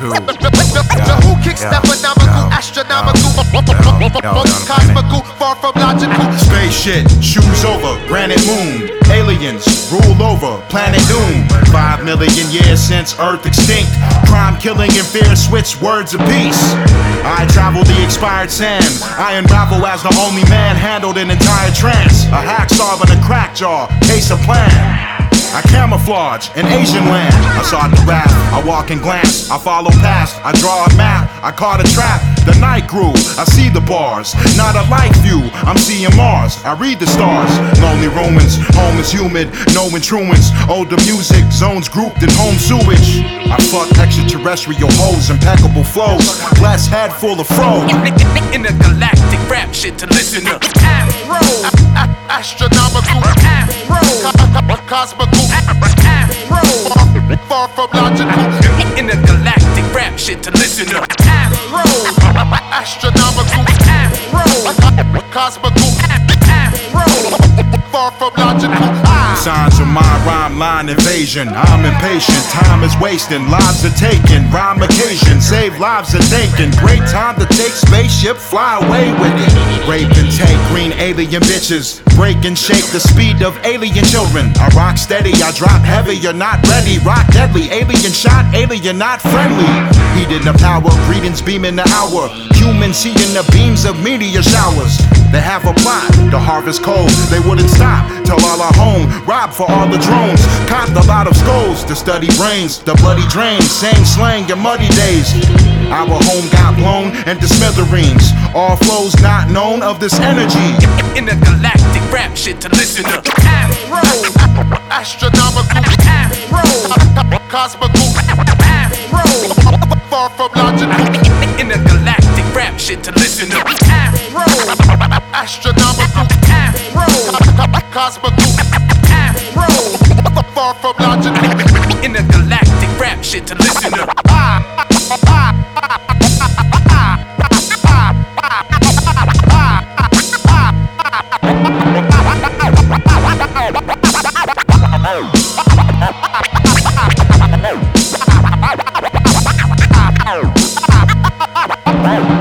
to who kicks that phenomenal, astronomical, cosmical, far from logical. Space shit, shoes over, granite moon. Aliens rule over planet Doom. 5 million years since Earth extinct. Crime, killing, and fear switch words of peace. I travel the expired sands. I unravel as the only man handled an entire trance. A hack solving a crack jaw, case of plan. I camouflage in Asian land. I sought the wrath, I walk and glance. I follow past, I draw a map. I caught a trap, the night grew. I see the bars, not a light view. I'm seeing Mars, I read the stars. Lonely Romans, home is humid. No intrusions, older music. Zones grouped in home sewage. I fuck extraterrestrial hoes, impeccable flows. Glass head full of fro. In the galactic rap shit to listen to. Astronomical, cosmical, far from logical. In the galactic rap shit to listen to. Astronomical, cosmical, far from logical. Signs of my rhyme line invasion. I'm impatient, time is wasting, lives are taken. Rhyme occasion, save lives are taken. Great time to take spaceship, fly away with it. Rape and take green alien bitches. Break and shake the speed of alien children. I rock steady, I drop heavy, you're not ready. Rock deadly, alien shot, alien not friendly. Heat in the power, greetings beam in the hour. Humans seeing the beams of meteor showers. They have a plot, the harvest cold. They wouldn't stop till all are home. Rob for all the drones. Copped a lot of skulls to study brains. The bloody drains, same slang in muddy days. Our home got blown into smithereens. All flows not known of this energy. In the galactic rap shit to listen to. Astronomical, cosmical, far from logical. In the galactic rap shit to listen to. Astronomical, cosmical, far from logical. In the galactic rap shit to listen to. Oh.